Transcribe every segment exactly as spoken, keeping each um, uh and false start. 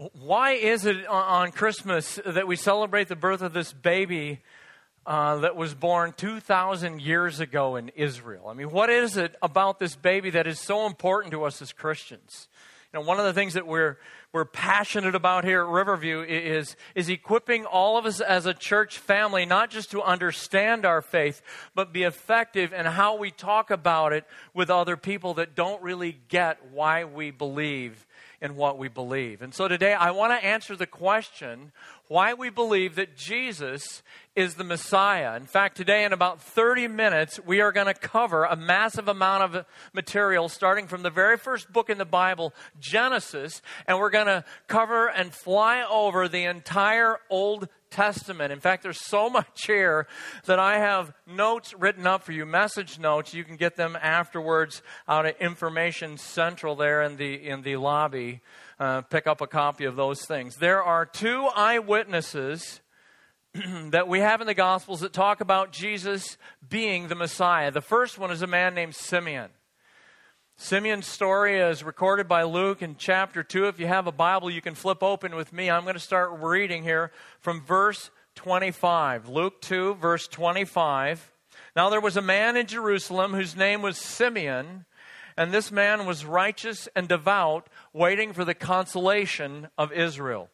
Why is it on Christmas that we celebrate the birth of this baby uh, that was born two thousand years ago in Israel? I mean, what is it about this baby that is so important to us as Christians? You know, one of the things that we're we're passionate about here at Riverview is, is equipping all of us as a church family, not just to understand our faith, but be effective in how we talk about it with other people that don't really get why we believe in what we believe. And so today I want to answer the question why we believe that Jesus is the Messiah. In fact, today in about thirty minutes, we are going to cover a massive amount of material starting from the very first book in the Bible, Genesis, and we're going to cover and fly over the entire Old Testament. In fact, there's so much here that I have notes written up for you, message notes. You can get them afterwards out at Information Central there in the in the lobby. Uh, pick up a copy of those things. There are two eyewitnesses that we have in the Gospels that talk about Jesus being the Messiah. The first one is a man named Simeon. Simeon's story is recorded by Luke in chapter two. If you have a Bible, you can flip open with me. I'm going to start reading here from verse twenty-five. Luke two, verse twenty-five. Now there was a man in Jerusalem whose name was Simeon, and this man was righteous and devout, waiting for the consolation of Israel.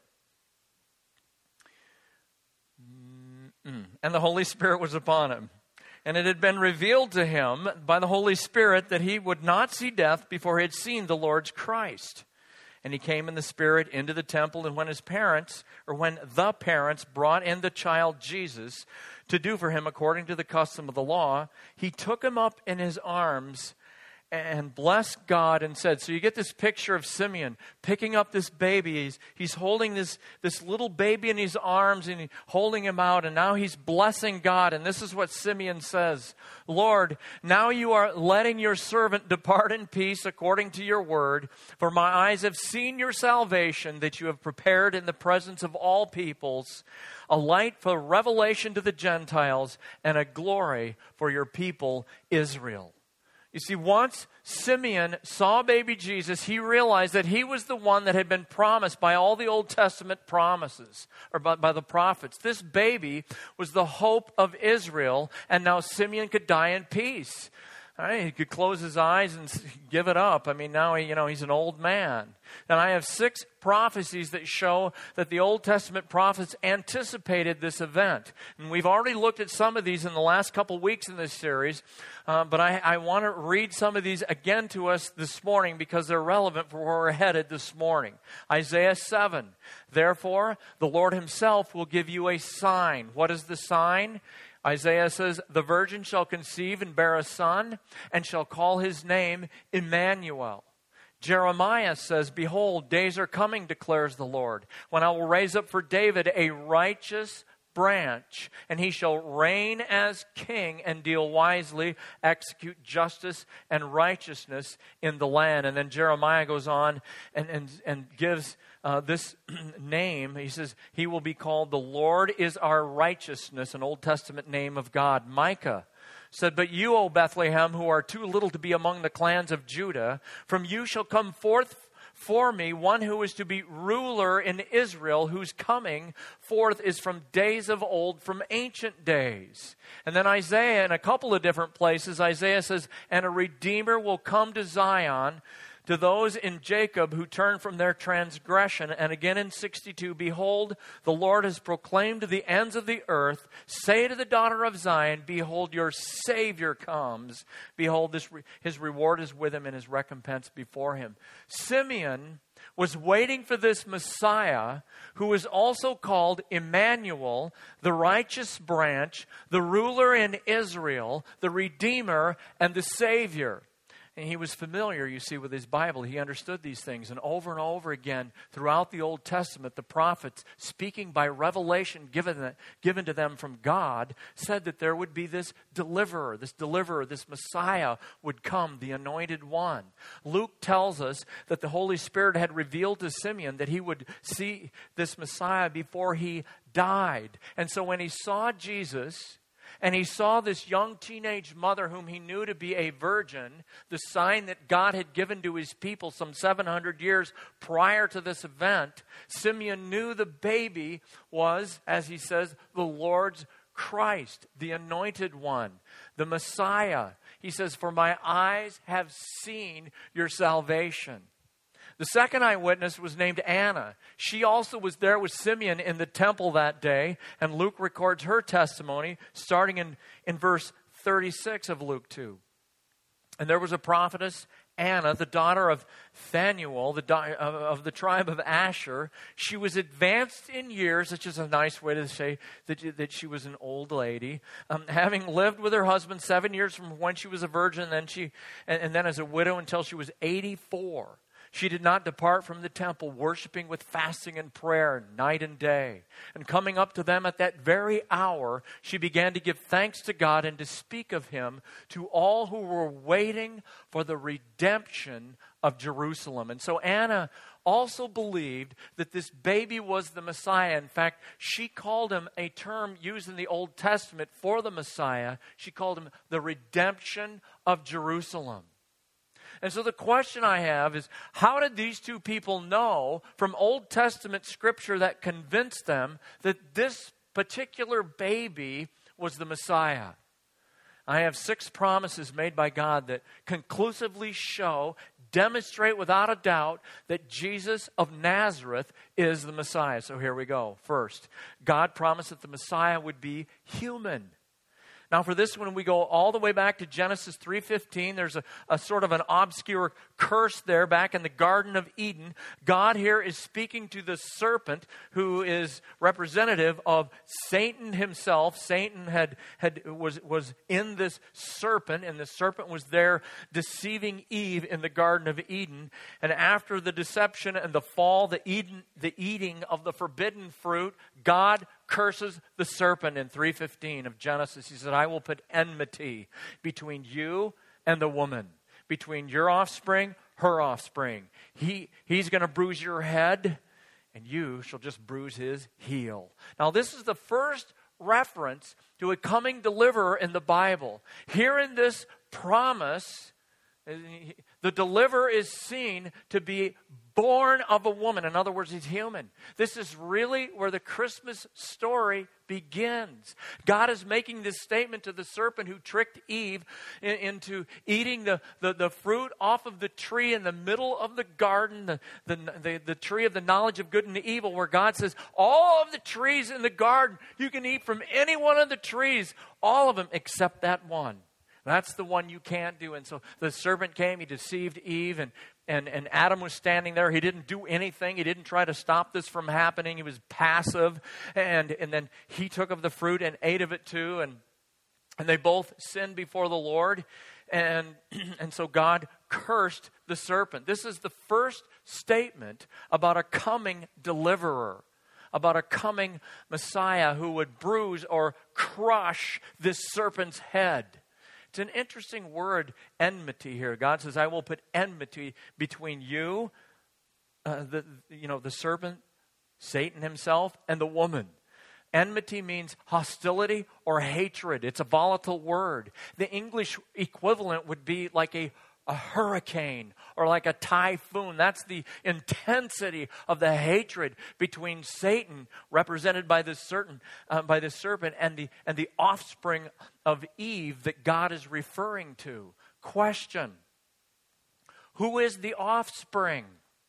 Mm-mm. And the Holy Spirit was upon him. And it had been revealed to him by the Holy Spirit that he would not see death before he had seen the Lord's Christ. And he came in the Spirit into the temple, and when his parents, or when the parents brought in the child Jesus to do for him according to the custom of the law, he took him up in his arms and blessed God and said, so you get this picture of Simeon picking up this baby. He's, he's holding this, this little baby in his arms and he, holding him out, and now he's blessing God. And this is what Simeon says, Lord, now you are letting your servant depart in peace according to your word, for my eyes have seen your salvation that you have prepared in the presence of all peoples, a light for revelation to the Gentiles and a glory for your people Israel. You see, once Simeon saw baby Jesus, he realized that he was the one that had been promised by all the Old Testament promises, or by, by the prophets. This baby was the hope of Israel, and now Simeon could die in peace. All right, he could close his eyes and give it up. I mean, now he, you know, he's an old man. And I have six prophecies that show that the Old Testament prophets anticipated this event. And we've already looked at some of these in the last couple weeks in this series. Uh, but I, I want to read some of these again to us this morning because they're relevant for where we're headed this morning. Isaiah seven. Therefore, the Lord himself will give you a sign. What is the sign? Isaiah says, the virgin shall conceive and bear a son, and shall call his name Emmanuel. Jeremiah says, behold, days are coming, declares the Lord, when I will raise up for David a righteous branch, and he shall reign as king and deal wisely, execute justice and righteousness in the land. And then Jeremiah goes on and, and, and gives uh, this name. He says, he will be called the Lord is our righteousness, an Old Testament name of God. Micah said, but you, O Bethlehem, who are too little to be among the clans of Judah, from you shall come forth for me one who is to be ruler in Israel, whose coming forth is from days of old, from ancient days. And then Isaiah, in a couple of different places, Isaiah says, and a Redeemer will come to Zion, to those in Jacob who turn from their transgression. And again in sixty-two, behold, the Lord has proclaimed to the ends of the earth, say to the daughter of Zion, behold, your Savior comes. Behold, this re- his reward is with him and his recompense before him. Simeon was waiting for this Messiah, who is also called Emmanuel, the righteous branch, the ruler in Israel, the Redeemer, and the Savior. And he was familiar, you see, with his Bible. He understood these things. And over and over again, throughout the Old Testament, the prophets, speaking by revelation given, given to them from God, said that there would be this deliverer, this deliverer, this Messiah would come, the anointed one. Luke tells us that the Holy Spirit had revealed to Simeon that he would see this Messiah before he died. And so when he saw Jesus, And he saw this young teenage mother whom he knew to be a virgin, the sign that God had given to his people some seven hundred years prior to this event. Simeon knew the baby was, as he says, the Lord's Christ, the anointed one, the Messiah. He says, "For my eyes have seen your salvation." The second eyewitness was named Anna. She also was there with Simeon in the temple that day, and Luke records her testimony starting in, in verse thirty-six of Luke two. And there was a prophetess, Anna, the daughter of Phanuel, the di- of, of the tribe of Asher. She was advanced in years, which is a nice way to say that, that she was an old lady, um, having lived with her husband seven years from when she was a virgin, and then, she, and, and then as a widow until she was eighty-four. She did not depart from the temple, worshiping with fasting and prayer night and day. And coming up to them at that very hour, she began to give thanks to God and to speak of him to all who were waiting for the redemption of Jerusalem. And so Anna also believed that this baby was the Messiah. In fact, she called him a term used in the Old Testament for the Messiah. She called him the redemption of Jerusalem. And so the question I have is, how did these two people know from Old Testament scripture that convinced them that this particular baby was the Messiah? I have six promises made by God that conclusively show, demonstrate without a doubt that Jesus of Nazareth is the Messiah. So here we go. First, God promised that the Messiah would be human. Now for this one, we go all the way back to Genesis three fifteen. There's a, a sort of an obscure curse there back in the Garden of Eden. God here is speaking to the serpent, who is representative of Satan himself. Satan had, had was, was in this serpent, and the serpent was there deceiving Eve in the Garden of Eden. And after the deception and the fall, the, Eden, the eating of the forbidden fruit, God curses the serpent in three fifteen of Genesis. He said, "I will put enmity between you and the woman, between your offspring, her offspring. He, he's going to bruise your head, and you shall just bruise his heel." Now, this is the first reference to a coming deliverer in the Bible. Here in this promise, the deliverer is seen to be born of a woman. In other words, he's human. This is really where the Christmas story begins. God is making this statement to the serpent who tricked Eve in, into eating the, the, the fruit off of the tree in the middle of the garden, the, the, the, the tree of the knowledge of good and evil, where God says, all of the trees in the garden, you can eat from any one of the trees, all of them except that one. That's the one you can't do. And so the serpent came, he deceived Eve, and, and, and Adam was standing there. He didn't do anything. He didn't try to stop this from happening. He was passive. And, and then he took of the fruit and ate of it too. And, and they both sinned before the Lord. And, and so God cursed the serpent. This is the first statement about a coming deliverer, about a coming Messiah who would bruise or crush this serpent's head. It's an interesting word, enmity here. God says, "I will put enmity between you, uh, the you know the serpent, Satan himself, and the woman." Enmity means hostility or hatred. It's a volatile word. The English equivalent would be like a a hurricane or like a typhoon. That's the intensity of the hatred between Satan, represented by this certain uh, by this serpent, and the and the offspring of Eve that God is referring to. Question: who is the offspring?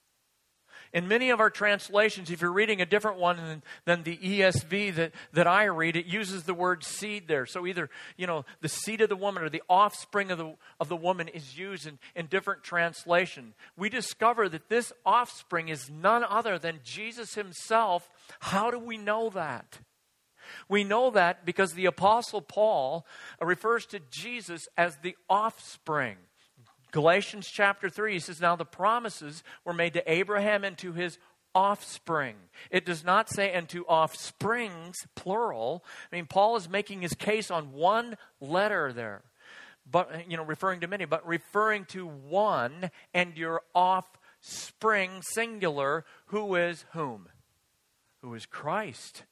In many of our translations, if you're reading a different one than, than the E S V that, that I read, it uses the word seed there. So either, you know, the seed of the woman or the offspring of the, of the woman is used in, in different translation. We discover that this offspring is none other than Jesus himself. How do we know that? We know that because the Apostle Paul refers to Jesus as the offspring. Galatians chapter three, he says, "Now the promises were made to Abraham and to his offspring." It does not say "and to offsprings," plural. I mean, Paul is making his case on one letter there, but, you know, referring to many, but referring to one, "and your offspring," singular, who is whom? Who is Christ.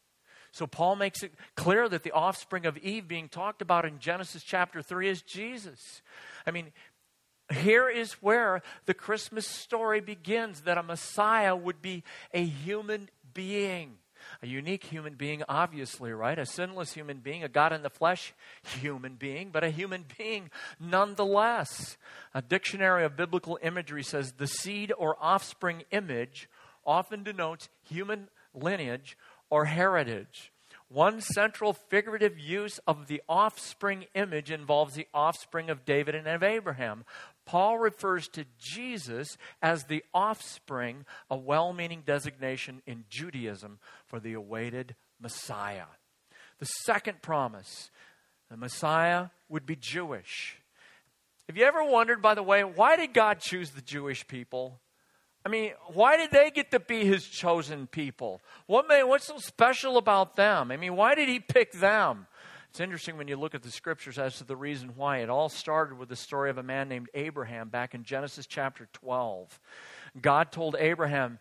So Paul makes it clear that the offspring of Eve being talked about in Genesis chapter three is Jesus. I mean, here is where the Christmas story begins, that a Messiah would be a human being. A unique human being, obviously, right? A sinless human being, a God in the flesh human being, but a human being nonetheless. A dictionary of biblical imagery says the seed or offspring image often denotes human lineage or heritage. One central figurative use of the offspring image involves the offspring of David and of Abraham. Paul refers to Jesus as the offspring, a well-meaning designation in Judaism for the awaited Messiah. The second promise, the Messiah would be Jewish. Have you ever wondered, by the way, why did God choose the Jewish people? I mean, why did they get to be his chosen people? What made, what's so special about them? I mean, why did he pick them? It's interesting when you look at the scriptures as to the reason why. It all started with the story of a man named Abraham back in Genesis chapter twelve. God told Abraham,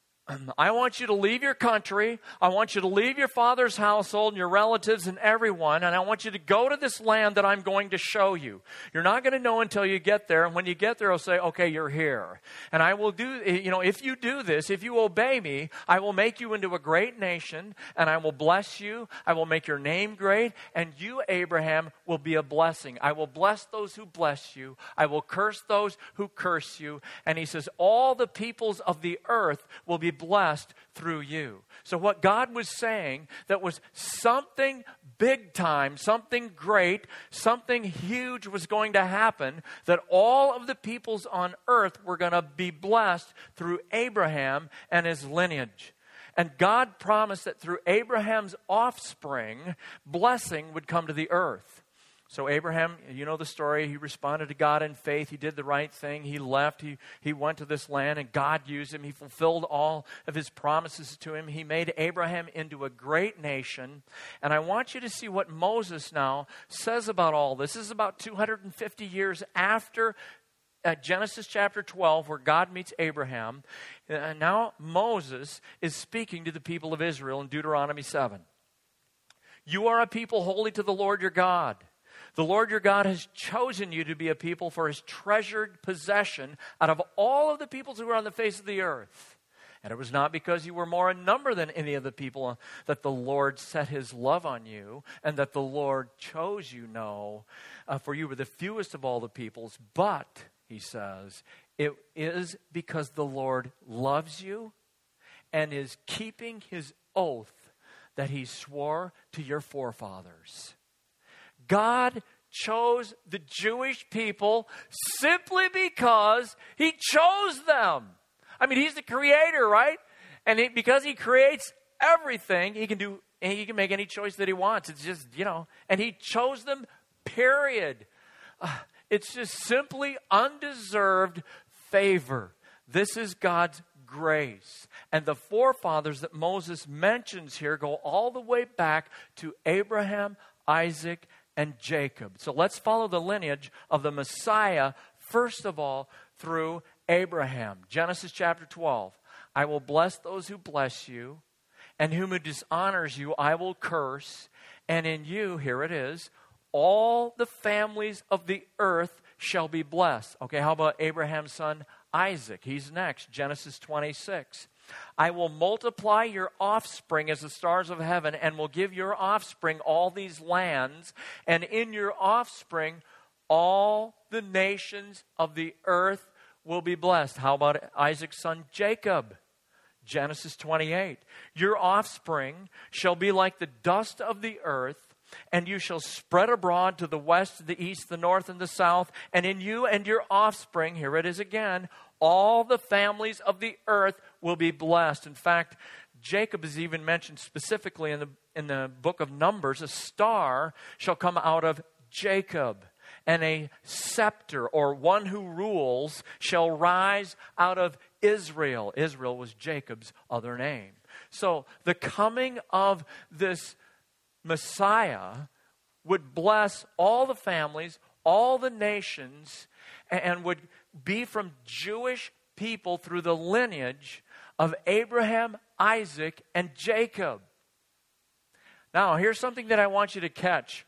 I want you to leave your country. I want you to leave your father's household and your relatives and everyone. And I want you to go to this land that I'm going to show you. You're not going to know until you get there. And when you get there, I'll say, okay, you're here. And I will do, you know, if you do this, if you obey me, I will make you into a great nation and I will bless you. I will make your name great. And you, Abraham, will be a blessing. I will bless those who bless you. I will curse those who curse you. And he says, all the peoples of the earth will be blessed through you. So what God was saying, that was something big time, something great, something huge was going to happen, that all of the peoples on earth were going to be blessed through Abraham and his lineage. And God promised that through Abraham's offspring, blessing would come to the earth. So Abraham, you know the story, he responded to God in faith. He did the right thing. He left. He, he went to this land and God used him. He fulfilled all of his promises to him. He made Abraham into a great nation. And I want you to see what Moses now says about all this. This is about two hundred fifty years after uh, Genesis chapter twelve, where God meets Abraham. And now Moses is speaking to the people of Israel in Deuteronomy seven. You are a people holy to the Lord your God. The Lord your God has chosen you to be a people for his treasured possession out of all of the peoples who are on the face of the earth. And it was not because you were more in number than any of the people that the Lord set his love on you and that the Lord chose you, no, uh, for you were the fewest of all the peoples. But, he says, it is because the Lord loves you and is keeping his oath that he swore to your forefathers. God chose the Jewish people simply because he chose them. I mean, he's the creator, right? And he, because he creates everything, he can do, he can make any choice that he wants. It's just, you know, and he chose them, period. Uh, it's just simply undeserved favor. This is God's grace. And the forefathers that Moses mentions here go all the way back to Abraham, Isaac, and Jacob. So let's follow the lineage of the Messiah, first of all, through Abraham. Genesis chapter twelve. I will bless those who bless you, and whom who dishonors you I will curse. And in you, here it is, all the families of the earth shall be blessed. Okay, how about Abraham's son Isaac? He's next, Genesis twenty-six. I will multiply your offspring as the stars of heaven and will give your offspring all these lands. And in your offspring, all the nations of the earth will be blessed. How about Isaac's son Jacob? Genesis twenty-eight. Your offspring shall be like the dust of the earth, and you shall spread abroad to the west, the east, the north, and the south. And in you and your offspring, here it is again, all the families of the earth will be blessed. In fact, Jacob is even mentioned specifically in the, in the book of Numbers. A star shall come out of Jacob, and a scepter, or one who rules, shall rise out of Israel. Israel was Jacob's other name. So the coming of this Messiah would bless all the families, all the nations, and would be from Jewish people through the lineage of Abraham, Isaac, and Jacob. Now, here's something that I want you to catch.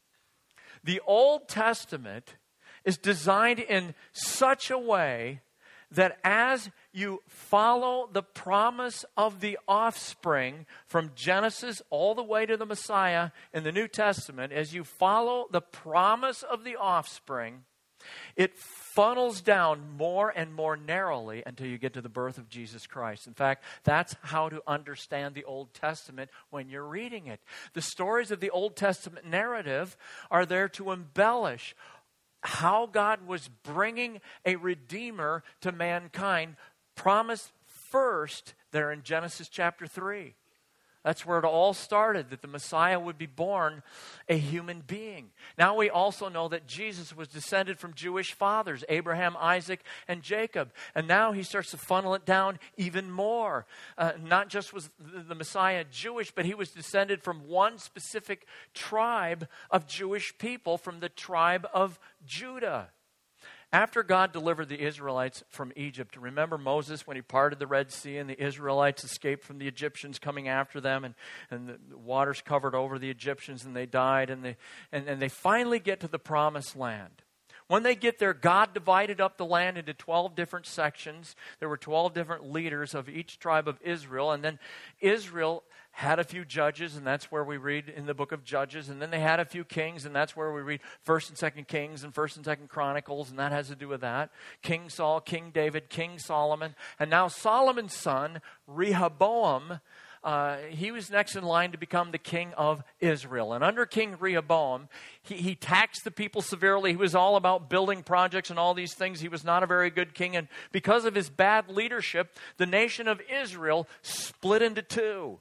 The Old Testament is designed in such a way that as you follow the promise of the offspring from Genesis all the way to the Messiah in the New Testament, as you follow the promise of the offspring, it funnels down more and more narrowly until you get to the birth of Jesus Christ. In fact, that's how to understand the Old Testament when you're reading it. The stories of the Old Testament narrative are there to embellish how God was bringing a Redeemer to mankind, promised first there in Genesis chapter three. That's where it all started, that the Messiah would be born a human being. Now we also know that Jesus was descended from Jewish fathers, Abraham, Isaac, and Jacob. And now he starts to funnel it down even more. Uh, not just was the Messiah Jewish, but he was descended from one specific tribe of Jewish people, from the tribe of Judah. After God delivered the Israelites from Egypt, remember Moses when he parted the Red Sea and the Israelites escaped from the Egyptians coming after them, and, and the waters covered over the Egyptians and they died, and they, and, and they finally get to the Promised Land. When they get there, God divided up the land into twelve different sections. There were twelve different leaders of each tribe of Israel, and then Israel had a few judges, and that's where we read in the book of Judges. And then they had a few kings, and that's where we read First and Second Kings and First and Second Chronicles, and that has to do with that. King Saul, King David, King Solomon, and now Solomon's son, Rehoboam, uh, he was next in line to become the king of Israel. And under King Rehoboam, he, he taxed the people severely. He was all about building projects and all these things. He was not a very good king, and because of his bad leadership, the nation of Israel split into two.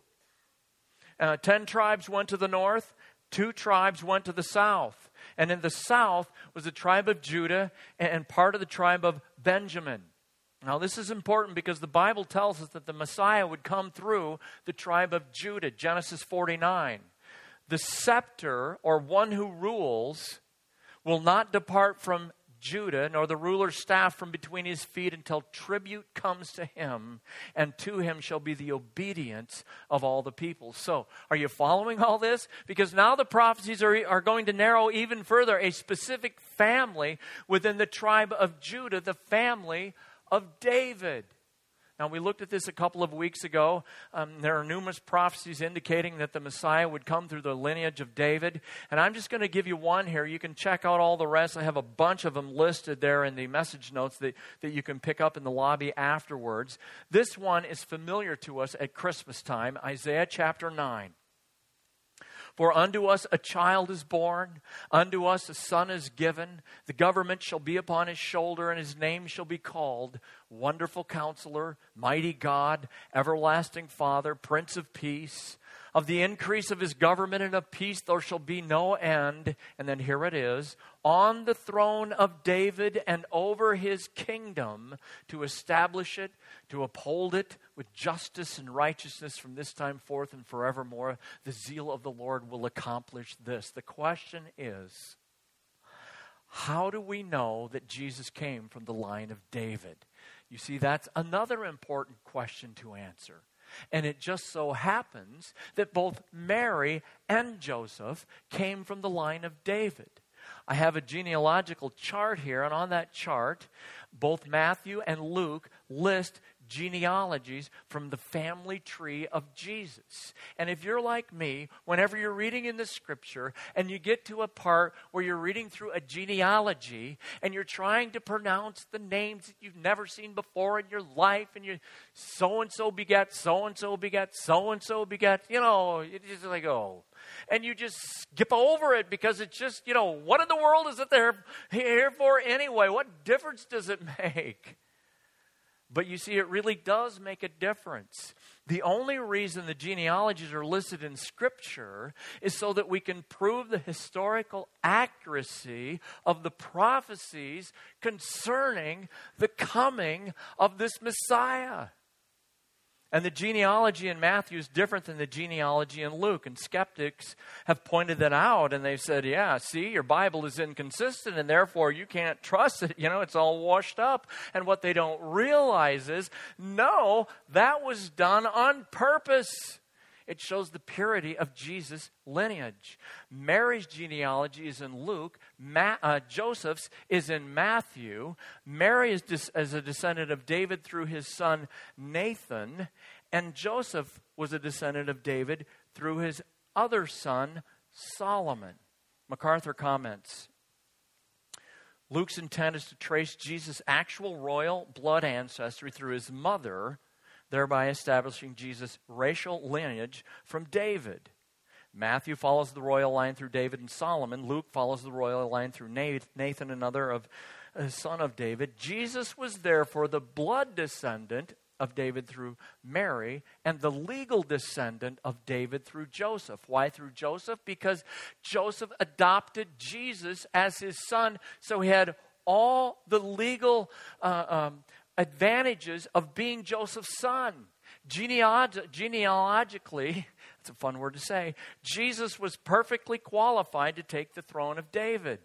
Uh, ten tribes went to the north, two tribes went to the south. And in the south was the tribe of Judah and part of the tribe of Benjamin. Now this is important because the Bible tells us that the Messiah would come through the tribe of Judah, Genesis forty-nine. The scepter, or one who rules, will not depart from Judah, nor the ruler's staff from between his feet, until tribute comes to him, and to him shall be the obedience of all the people. So, are you following all this? Because now the prophecies are, are going to narrow even further a specific family within the tribe of Judah, the family of David. Now, we looked at this a couple of weeks ago. Um, there are numerous prophecies indicating that the Messiah would come through the lineage of David. And I'm just going to give you one here. You can check out all the rest. I have a bunch of them listed there in the message notes that, that you can pick up in the lobby afterwards. This one is familiar to us at Christmas time, Isaiah chapter nine. For unto us a child is born, unto us a son is given. The government shall be upon his shoulder, and his name shall be called Wonderful Counselor, Mighty God, Everlasting Father, Prince of Peace. Of the increase of his government and of peace there shall be no end. And then here it is. On the throne of David and over his kingdom, to establish it, to uphold it with justice and righteousness from this time forth and forevermore. The zeal of the Lord will accomplish this. The question is, how do we know that Jesus came from the line of David? You see, that's another important question to answer. And it just so happens that both Mary and Joseph came from the line of David. I have a genealogical chart here, and on that chart, both Matthew and Luke list genealogies from the family tree of Jesus. And if you're like me, whenever you're reading in the scripture and you get to a part where you're reading through a genealogy and you're trying to pronounce the names that you've never seen before in your life, and you so-and-so begat, so-and-so begat, so-and-so begat, you know, it's just like, oh. And you just skip over it because it's just, you know, what in the world is it there here for anyway? What difference does it make? But you see, it really does make a difference. The only reason the genealogies are listed in Scripture is so that we can prove the historical accuracy of the prophecies concerning the coming of this Messiah. And the genealogy in Matthew is different than the genealogy in Luke. And skeptics have pointed that out. And they've said, yeah, see, your Bible is inconsistent and therefore you can't trust it. You know, it's all washed up. And what they don't realize is, no, that was done on purpose. It shows the purity of Jesus' lineage. Mary's genealogy is in Luke. Ma- uh, Joseph's is in Matthew. Mary is, dis- is a descendant of David through his son Nathan. And Joseph was a descendant of David through his other son Solomon. MacArthur comments, Luke's intent is to trace Jesus' actual royal blood ancestry through his mother, thereby establishing Jesus' racial lineage from David. Matthew follows the royal line through David and Solomon. Luke follows the royal line through Nathan, another of a son of David. Jesus was therefore the blood descendant of David through Mary and the legal descendant of David through Joseph. Why through Joseph? Because Joseph adopted Jesus as his son, so he had all the legal uh, um, advantages of being Joseph's son. Genealog- genealogically, that's a fun word to say, Jesus was perfectly qualified to take the throne of David.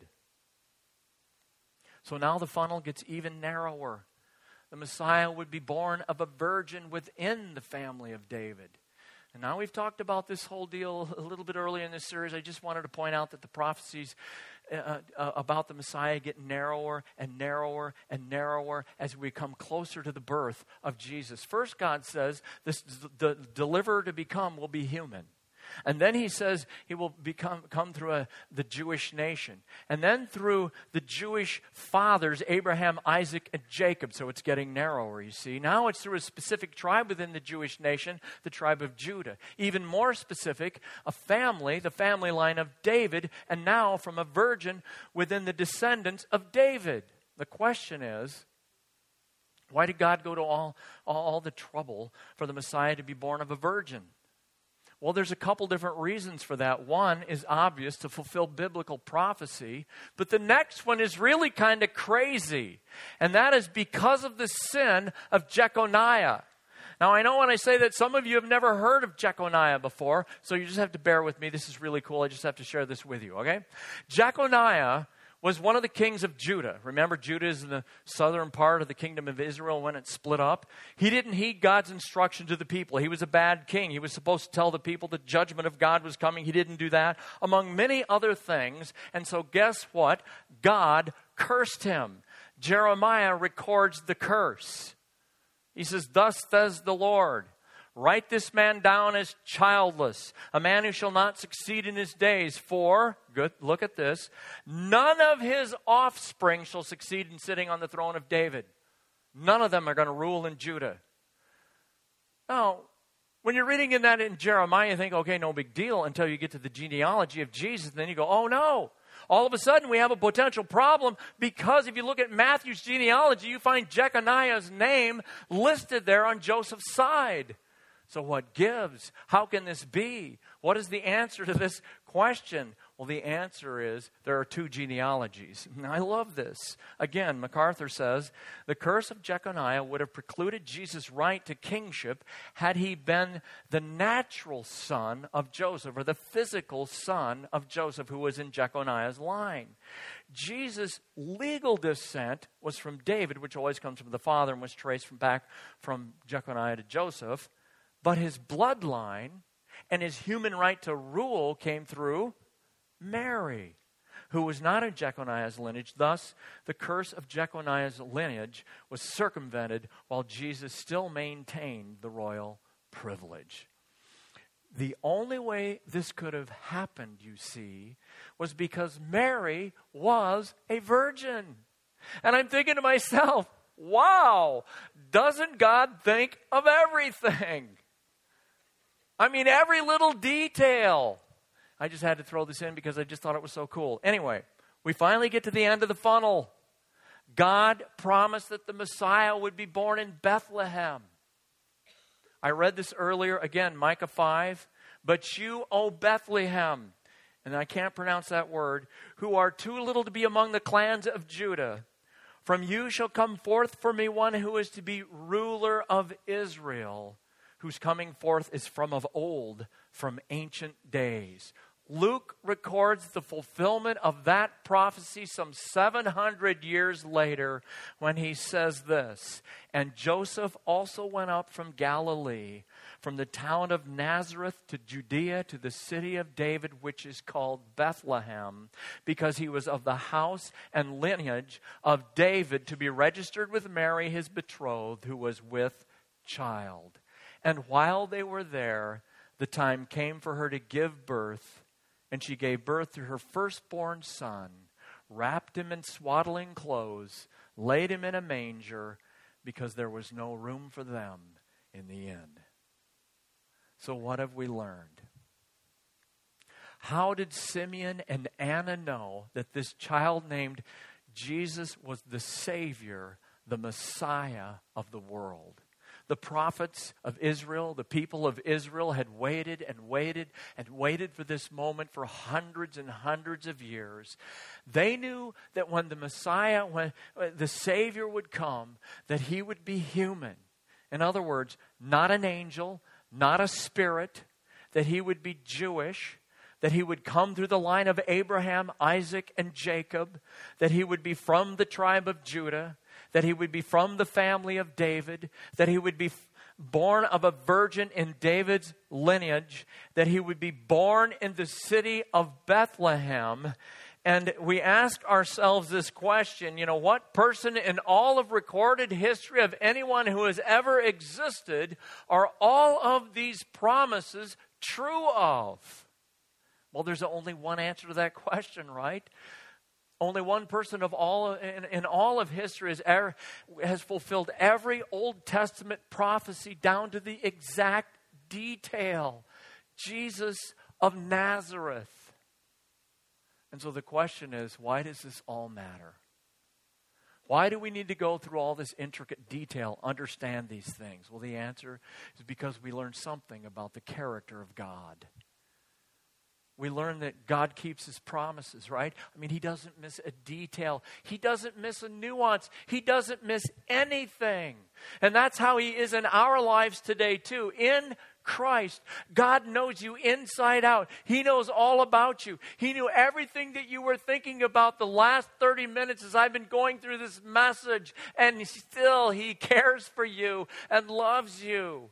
So now the funnel gets even narrower. The Messiah would be born of a virgin within the family of David. And now we've talked about this whole deal a little bit earlier in this series. I just wanted to point out that the prophecies uh, uh, about the Messiah get narrower and narrower and narrower as we come closer to the birth of Jesus. First, God says this, the deliverer to become will be human. And then he says he will become come through a, the Jewish nation. And then through the Jewish fathers, Abraham, Isaac, and Jacob. So it's getting narrower, you see. Now it's through a specific tribe within the Jewish nation, the tribe of Judah. Even more specific, a family, the family line of David, and now from a virgin within the descendants of David. The question is, why did God go to all, all the trouble for the Messiah to be born of a virgin? Well, there's a couple different reasons for that. One is obvious, to fulfill biblical prophecy. But the next one is really kind of crazy. And that is because of the sin of Jeconiah. Now, I know when I say that, some of you have never heard of Jeconiah before. So you just have to bear with me. This is really cool. I just have to share this with you, okay? Jeconiah was one of the kings of Judah. Remember, Judah is in the southern part of the kingdom of Israel when it split up. He didn't heed God's instruction to the people. He was a bad king. He was supposed to tell the people the judgment of God was coming. He didn't do that, among many other things. And so guess what? God cursed him. Jeremiah records the curse. He says, "Thus says the Lord, write this man down as childless, a man who shall not succeed in his days, for," good, look at this, "none of his offspring shall succeed in sitting on the throne of David." None of them are going to rule in Judah. Now, when you're reading in that in Jeremiah, you think, okay, no big deal, until you get to the genealogy of Jesus. Then you go, oh no. All of a sudden, we have a potential problem, because if you look at Matthew's genealogy, you find Jeconiah's name listed there on Joseph's side. So what gives? How can this be? What is the answer to this question? Well, the answer is there are two genealogies. And I love this. Again, MacArthur says, the curse of Jeconiah would have precluded Jesus' right to kingship had he been the natural son of Joseph, or the physical son of Joseph, who was in Jeconiah's line. Jesus' legal descent was from David, which always comes from the father and was traced from back from Jeconiah to Joseph. But his bloodline and his human right to rule came through Mary, who was not in Jeconiah's lineage. Thus, the curse of Jeconiah's lineage was circumvented while Jesus still maintained the royal privilege. The only way this could have happened, you see, was because Mary was a virgin. And I'm thinking to myself, wow, doesn't God think of everything? I mean, every little detail. I just had to throw this in because I just thought it was so cool. Anyway, we finally get to the end of the funnel. God promised that the Messiah would be born in Bethlehem. I read this earlier, again, Micah five. "But you, O Bethlehem," and I can't pronounce that word, "who are too little to be among the clans of Judah, from you shall come forth for me one who is to be ruler of Israel, whose coming forth is from of old, from ancient days." Luke records the fulfillment of that prophecy some seven hundred years later when he says this, "And Joseph also went up from Galilee, from the town of Nazareth to Judea, to the city of David, which is called Bethlehem, because he was of the house and lineage of David, to be registered with Mary, his betrothed, who was with child. And while they were there, the time came for her to give birth, and she gave birth to her firstborn son, wrapped him in swaddling clothes, laid him in a manger, because there was no room for them in the inn." So what have we learned? How did Simeon and Anna know that this child named Jesus was the Savior, the Messiah of the world? The prophets of Israel, the people of Israel had waited and waited and waited for this moment for hundreds and hundreds of years. They knew that when the Messiah, when the Savior would come, that he would be human. In other words, not an angel, not a spirit, that he would be Jewish, that he would come through the line of Abraham, Isaac, and Jacob, that he would be from the tribe of Judah, that he would be from the family of David, that he would be born of a virgin in David's lineage, that he would be born in the city of Bethlehem. And we ask ourselves this question, you know, what person in all of recorded history of anyone who has ever existed are all of these promises true of? Well, there's only one answer to that question, right? Only one person of all in, in all of history has, ever, has fulfilled every Old Testament prophecy down to the exact detail. Jesus of Nazareth. And so the question is, why does this all matter? Why do we need to go through all this intricate detail, understand these things? Well, the answer is because we learn something about the character of God. We learn that God keeps his promises, right? I mean, he doesn't miss a detail. He doesn't miss a nuance. He doesn't miss anything. And that's how he is in our lives today, too. In Christ, God knows you inside out. He knows all about you. He knew everything that you were thinking about the last thirty minutes as I've been going through this message. And still, he cares for you and loves you.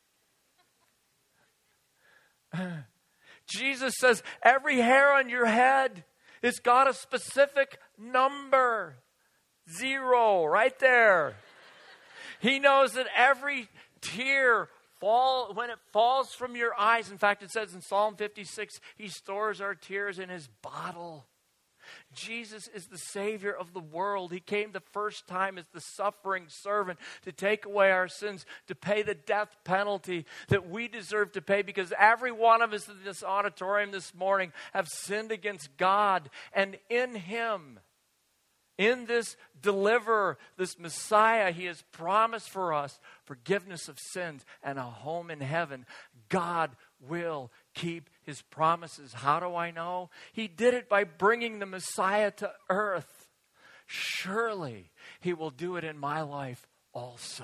Jesus says every hair on your head has got a specific number. Zero, right there. He knows that every tear fall when it falls from your eyes. In fact, it says in Psalm fifty-six, he stores our tears in his bottle. Jesus is the Savior of the world. He came the first time as the suffering servant to take away our sins, to pay the death penalty that we deserve to pay, because every one of us in this auditorium this morning have sinned against God. And in him, in this deliverer, this Messiah, he has promised for us forgiveness of sins and a home in heaven. God will keep his promises. How do I know? He did it by bringing the Messiah to earth. Surely he will do it in my life also.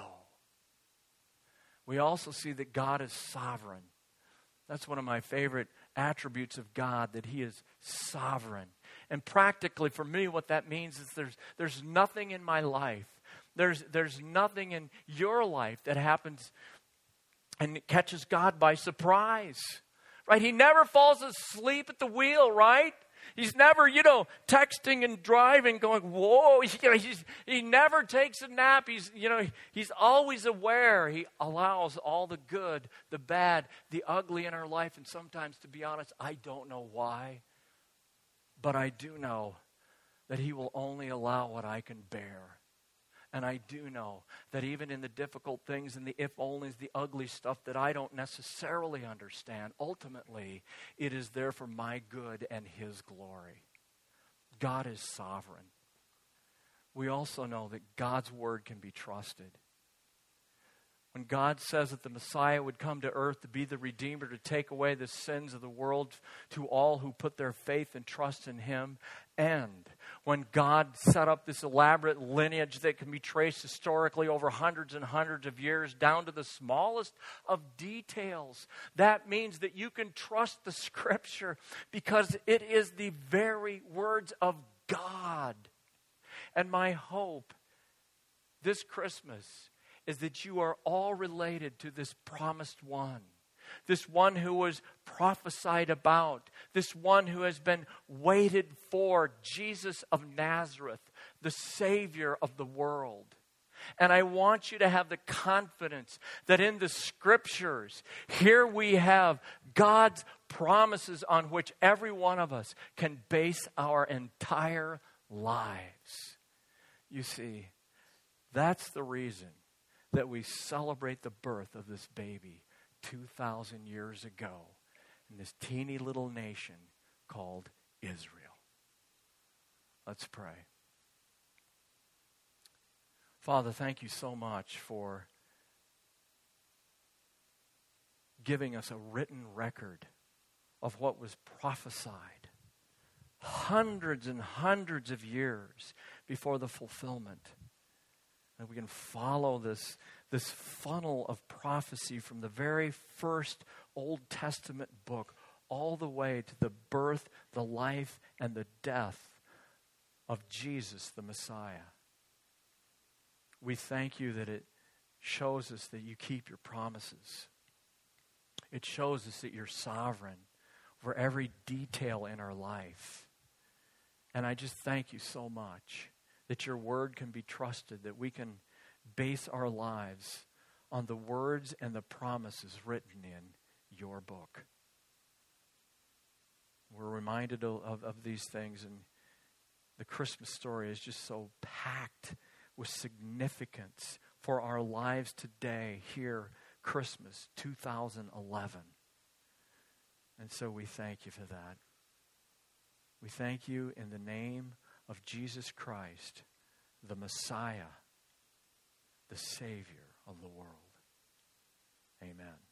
We also see that God is sovereign. That's one of my favorite attributes of God, that he is sovereign. And practically for me, what that means is there's there's nothing in my life, there's there's nothing in your life that happens and it catches God by surprise. Right? He never falls asleep at the wheel, right? He's never, you know, texting and driving going, whoa. You know, he's, he never takes a nap. He's, you know, he's always aware. He allows all the good, the bad, the ugly in our life. And sometimes, to be honest, I don't know why. But I do know that he will only allow what I can bear. And I do know that even in the difficult things and the if-onlys, the ugly stuff that I don't necessarily understand, ultimately, it is there for my good and his glory. God is sovereign. We also know that God's word can be trusted. When God says that the Messiah would come to earth to be the Redeemer, to take away the sins of the world to all who put their faith and trust in him, and when God set up this elaborate lineage that can be traced historically over hundreds and hundreds of years down to the smallest of details. That means that you can trust the Scripture because it is the very words of God. And my hope this Christmas is that you are all related to this promised one. This one who was prophesied about. This one who has been waited for. Jesus of Nazareth, the Savior of the world. And I want you to have the confidence that in the Scriptures, here we have God's promises on which every one of us can base our entire lives. You see, that's the reason that we celebrate the birth of this baby two thousand years ago in this teeny little nation called Israel. Let's pray. Father, thank you so much for giving us a written record of what was prophesied hundreds and hundreds of years before the fulfillment. And we can follow this, this funnel of prophecy from the very first Old Testament book all the way to the birth, the life, and the death of Jesus, the Messiah. We thank you that it shows us that you keep your promises. It shows us that you're sovereign over every detail in our life. And I just thank you so much that your word can be trusted, that we can base our lives on the words and the promises written in your book. We're reminded of, of, of these things, and the Christmas story is just so packed with significance for our lives today, here, Christmas two thousand eleven. And so we thank you for that. We thank you in the name of Jesus Christ, the Messiah, the Savior of the world. Amen.